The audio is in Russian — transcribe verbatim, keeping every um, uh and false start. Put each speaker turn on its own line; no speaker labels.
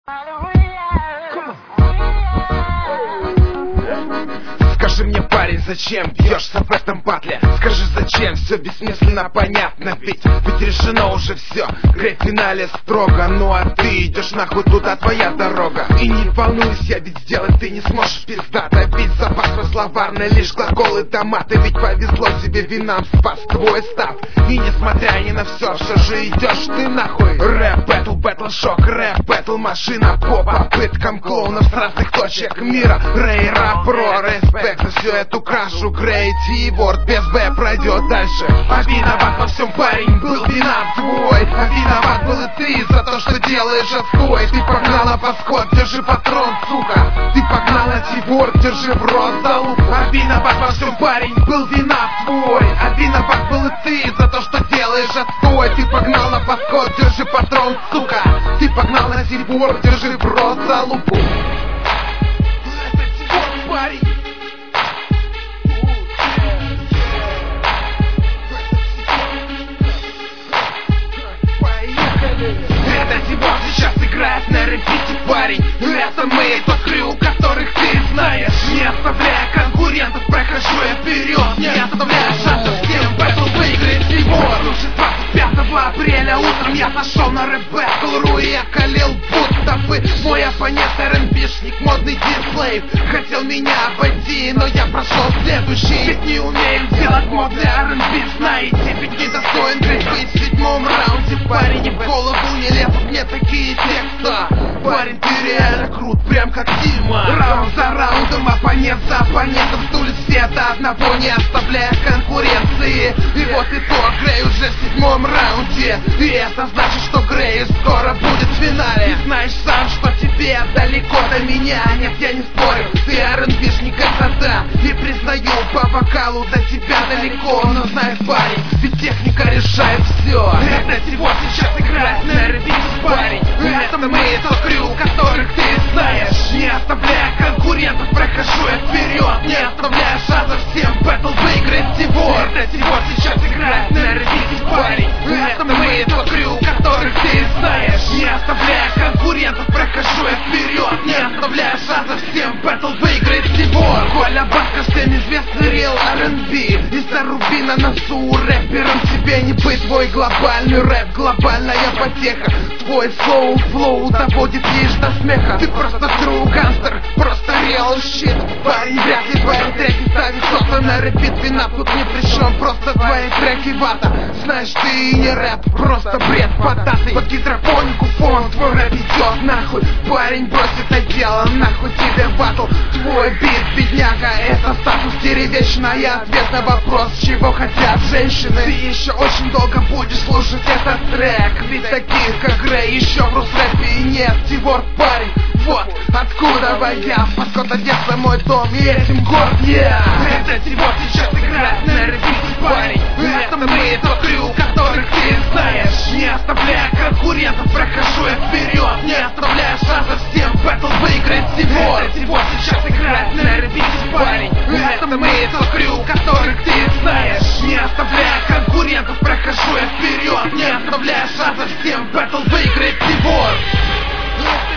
Скажи мне, парень, зачем бьешься в этом батле? Скажи, зачем все бессмысленно понятно? Ведь, ведь решено уже все, грей в финале строго. Ну а ты идешь нахуй, туда твоя дорога. И не волнуйся, ведь сделать ты не сможешь пиздато. Ведь запас твой словарный, лишь глаголы томаты. Ведь повезло тебе, винам спас твой став. И несмотря ни на все, все же идешь ты нахуй. Рэп бэтл, бэтл шок, рэп бэтл машина. По попыткам клоунов с разных точек мира. Рэй, рап, про, респект за всю эту кашу. Креатив-ворд без Б пройдет дальше. А виноват во всем, парень, был винам твой. А виноват был и ты за то, что делаешь отстой. Ты погнала подскот, держи патрон, сука. Ты погнала тиворд, держи в рот залуп. А виноват во всем, парень, был винам твой. А виноват был и ты за то, что делаешь отстой. Ты погнал на подскот, держи патрон, сука. Ты погнал на тиворд, держи в рот залупу. Это тиворд, парень. Это Тибор сейчас играет на репите, парень. Это мы, тот крю, которых ты знаешь. Не оставляя конкурентов, прохожу я вперед. Не оставляя шансов всем, бэтл выиграет Тибор. двадцать пятого апреля утром я зашел на рэп бэтл.ру и я калил будто бы мой оппонент эр энд би-шник, модный дисплей. Хотел меня обойти, но я прошел следующий. Ведь не умею делать модный эр энд би, знаете. Ведь не достоин быть в седьмом раунде. Парень, и в голову не лезут мне такие текста. Парень, ты реально крут, прям как Дима. Раунд за раундом, оппонент за оппонентом. Стулит все до одного, не оставляя конкуренции. И вот итог, Грей уже в седьмом раунде. И это значит, что Грей скоро будет в финале. И знаешь сам, что тебе далеко до меня. Нет, я не спорю, ты эр энд би-шник, это да. И признаю, по вокалу до тебя далеко. Но знаешь, парень, ведь техника решает все. Это сегодня сейчас играет на эр энд би, парень. Это мы, тот крю, которых ты знаешь. Не оставляя конкурентов, прохожу я вперед. Не оставляя шансов всем, бэтл выиграет Тибор. Это Тибор сейчас играет на эр энд би, парень. Это мы, тот крю, которых ты знаешь. Не оставляя конкурентов, прохожу я вперед. Не оставляя шансов всем, бэтл выиграет Тибор. Коля Баска, всем известный рил эр энд би. Из-за руби на носу рэпером тебе не быть. Твой глобальный рэп, глобальная потеха. Твой слоу флоу доводит лишь до смеха. Ты просто true гангстер, просто real shit. Парень, вряд ли твои треки ставит кто-то на репит. Вина тут ни при чем, просто твои треки вата. Знаешь, ты не рэп, просто бред податый. Под гидропонику фон, твой рэп идет нахуй. Парень, брось это дело, нахуй тебе батл. Твой бит, бедняга, это статус деревечная. Ответ на вопрос, чего хотят женщины. Ты еще очень долго будешь слушать этот трек. Ведь таких, как Грей, еще в рус-рэпе нет. Тибор, парень, вот откуда я. Поскольку детство мой дом и этим горд, yeah. Это Тибор сейчас играет на эр энд би, парень. Это мы, тот крю, которых ты знаешь. Не оставляя конкурентов, прохожу я вперед. Не оставляя шансов всем, бэтл выиграет Тибор. Это Тибор сейчас играет на эр энд би, парень. Это мы, тот крю, которых ты знаешь. Не оставляя конкурентов, прохожу я вперед. Не оставляя шансов всем, бэтл выиграет Тибор.